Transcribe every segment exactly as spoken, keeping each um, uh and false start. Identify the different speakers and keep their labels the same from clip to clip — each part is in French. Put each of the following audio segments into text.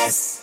Speaker 1: S.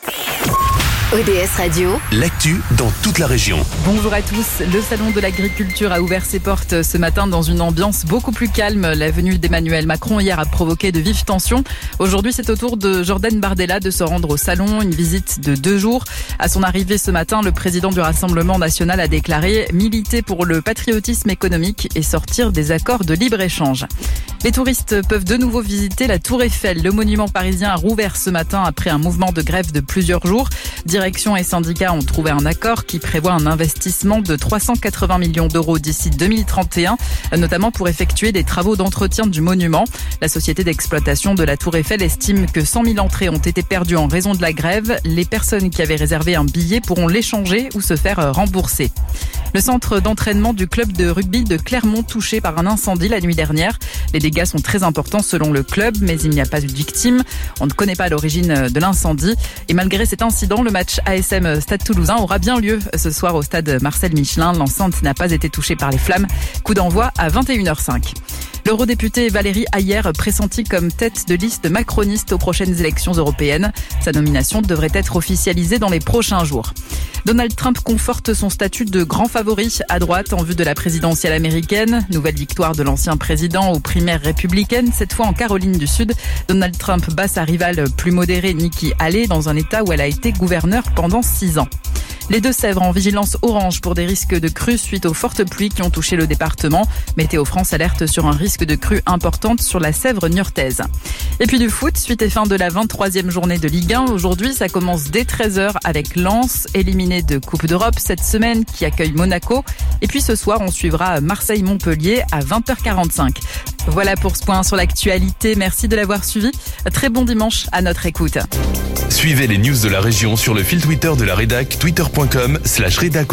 Speaker 1: O D S Radio,
Speaker 2: l'actu dans toute la région.
Speaker 3: Bonjour à tous. Le salon de l'agriculture a ouvert ses portes ce matin dans une ambiance beaucoup plus calme. La venue d'Emmanuel Macron hier a provoqué de vives tensions. Aujourd'hui, c'est au tour de Jordan Bardella de se rendre au salon, une visite de deux jours. À son arrivée ce matin, le président du Rassemblement national a déclaré militer pour le patriotisme économique et sortir des accords de libre-échange. Les touristes peuvent de nouveau visiter la Tour Eiffel. Le monument parisien a rouvert ce matin après un mouvement de grève de plusieurs jours. Direction et syndicats ont trouvé un accord qui prévoit un investissement de trois cent quatre-vingts millions d'euros d'ici deux mille trente et un, notamment pour effectuer des travaux d'entretien du monument. La société d'exploitation de la Tour Eiffel estime que cent mille entrées ont été perdues en raison de la grève. Les personnes qui avaient réservé un billet pourront l'échanger ou se faire rembourser. Le centre d'entraînement du club de rugby de Clermont touché par un incendie la nuit dernière. Les dégâts sont très importants selon le club, mais il n'y a pas eu de victime. On ne connaît pas l'origine de l'incendie. Et malgré cet incident, le match A S M Stade Toulousain aura bien lieu ce soir au stade Marcel Michelin. L'enceinte n'a pas été touchée par les flammes. Coup d'envoi à vingt et une heures cinq. L'eurodéputée Valérie Hayer, pressentie comme tête de liste macroniste aux prochaines élections européennes. Sa nomination devrait être officialisée dans les prochains jours. Donald Trump conforte son statut de grand favori à droite en vue de la présidentielle américaine. Nouvelle victoire de l'ancien président aux primaires républicaines, cette fois en Caroline du Sud. Donald Trump bat sa rivale plus modérée Nikki Haley dans un état où elle a été gouverneure pendant six ans. Les Deux-Sèvres en vigilance orange pour des risques de crue suite aux fortes pluies qui ont touché le département. Météo France alerte sur un risque de crue importante sur la Sèvre niortaise. Et puis du foot, suite et fin de la vingt-troisième journée de Ligue un. Aujourd'hui, ça commence dès treize heures avec Lens, éliminé de Coupe d'Europe cette semaine, qui accueille Monaco. Et puis ce soir, on suivra Marseille-Montpellier à vingt heures quarante-cinq. Voilà pour ce point sur l'actualité. Merci de l'avoir suivi. Très bon dimanche à notre écoute.
Speaker 2: Suivez les news de la région sur le fil Twitter de la rédac, twitter point com slash rédac.